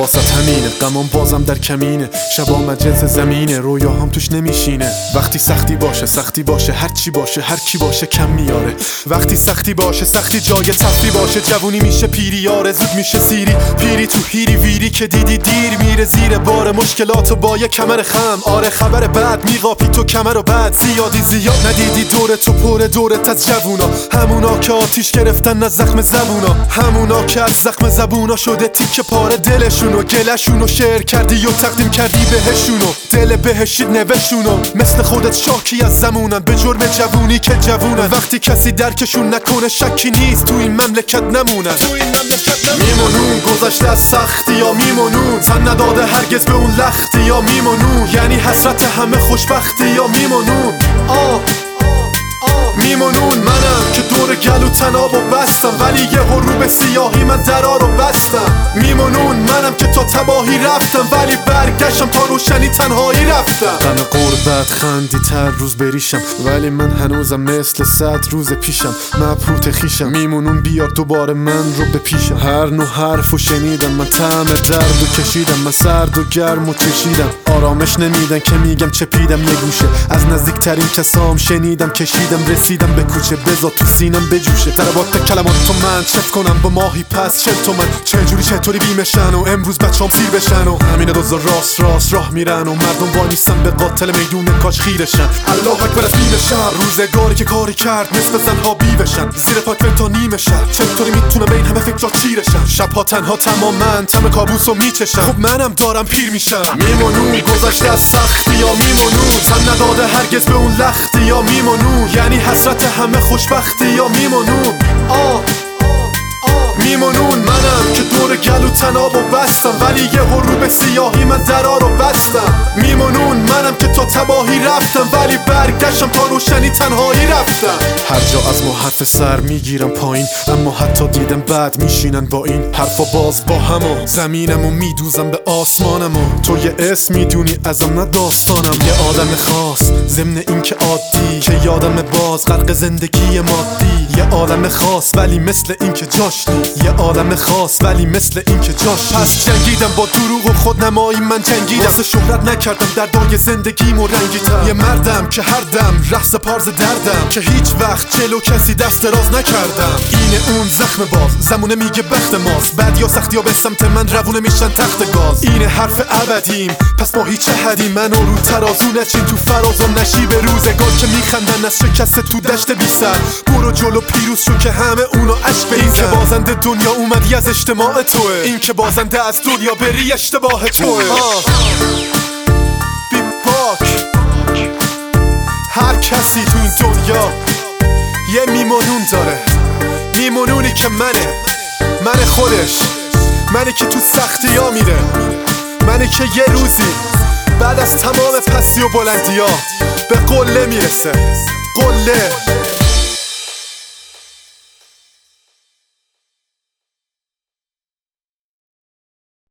واسط همینه، غمام بازم در کمینه، شبام جنس زمینه، رویاهام توش نمیشینه. وقتی سختی باشه هر چی باشه هر کی باشه کم میاره. وقتی سختی باشه سختی جای تفری باشه، جوونی میشه پیری یاره، زود میشه سیری پیری تو هیری ویری که دیدی دیر میره زیر بار مشکلاتو با یه کمر خم. آره خبر بعد میقاپی تو کمر و بعد زیادی زیاد ندیدی دور تو پر دورت از جوونا، همونا که آتیش گرفتن از زخم زبونا، همونا که از زخم زبونا شده تیکه پاره دلشونو، گلشونو شعر کردی و تقدیم کردی بهشونو، دل بهشید نوشونو، مثل خودت شاکی از زمونن به جرم جوونی که جوونن. وقتی کسی درکشون نکنه شکی نیست تو این مملکت نمونن. میمونون گذشته از سختی یا میمونون، تن نداده هرگز به اون لختی یا میمونون، یعنی حسرت همه خوشبختی یا میمونون. میمونون منم که دور گلو تنابو بستم، ولی یه حروب سیاهی من درا رو بستم. میمونون منم که تا تباهی رفتم، ولی برگشتم تا روشنی تنهایی رفتم. غم قربت خندی تر روز بریشم، ولی من هنوزم مثل 100 روز پیشم، مبهوت خیشم. میمونون بیار دوباره من رو بپیشم، هر نوع حرفو شنیدم، من طعم درد و کشیدم، من سرد و گرم و چشیدم. آرامش نمیدن که میگم چپیدم یه گوشه، از نزدیکترین کسام شنیدم کشیدم، رسیدم به کوچه بزا تو سینم بجوشه. ضربات کلمات تو من چف کنم با ماهی پس شد تو من، چطوری بیمشن و امروز بچه‌ام سیر بشن و همین دوزا راست راه میرن و مردم وای نیستن به قاتل میدون کاش خیرشن. الله اکبر از نیمه شب روزگاری که کاری کرد نصف زنها بیوشن، زیر پاک تا نیمه شب چطوری میتونم به این همه فکرات چیرشن، شبها تنها تمامن تم کابوسو میچشم، خب منم دارم پیر میشم. میمونون گذشته از سختی یا میمونون، تن نداده هرگز به اون لختی یا میمونون، یعنی حسرت همه خوشبختی یا میمونون. میمونون منم که دور گلو تنابو بستم، ولی یه حروب سیاهی من درا رو بستم. میمونون منم که تا تباهی رفتم، ولی برگشتم تا روشنی تنهایی رفتم. هر جا از ما حرف سر میگیرم پایین، اما حتی دیدم بعد میشینن با این حرفا باز با همو، زمینمو میدوزم به آسمانمو. تو یه اسم میدونی ازم نه داستانم، یه آدم خاص ضمن این که عادی، که یادم باز غرق زندگی مادی. یه عالم خاص ولی مثل این که جاش نیست، یه عالم خاص ولی مثل این که جاش. پس جنگیدم با دروغ و خودنمایی، من جنگیدم واسه شهرت نکردم دردای زندگیمو رنگیدم. یه مردم که هر دم رقص پارز دردم، که هیچ وقت جلو کسی دست دراز نکردم. اینه اون زخم باز زمونه میگه بخت ماست، بعد یا سختی ها به سمت من روونه میشن تخت گاز. اینه حرف ابدیم پس ما هیچ حدیم، منو رو ترازو نچین تو فرازم نشی به روزگار که میخندن از شکست تو دشت بی سر. برو جلو پیروز شو که همه اونو عشق بریزن، این که بازنده دنیا اومدی از اجتماع توه، این که بازنده از دنیا بری اشتباه توه. بی باک هر کسی تو این دنیا یه میمونون داره، میمونونی که من خودش، منی که تو سختی ها میره، منی که یه روزی بعد از تمام پستی و بلندی ها به قله میرسه. قله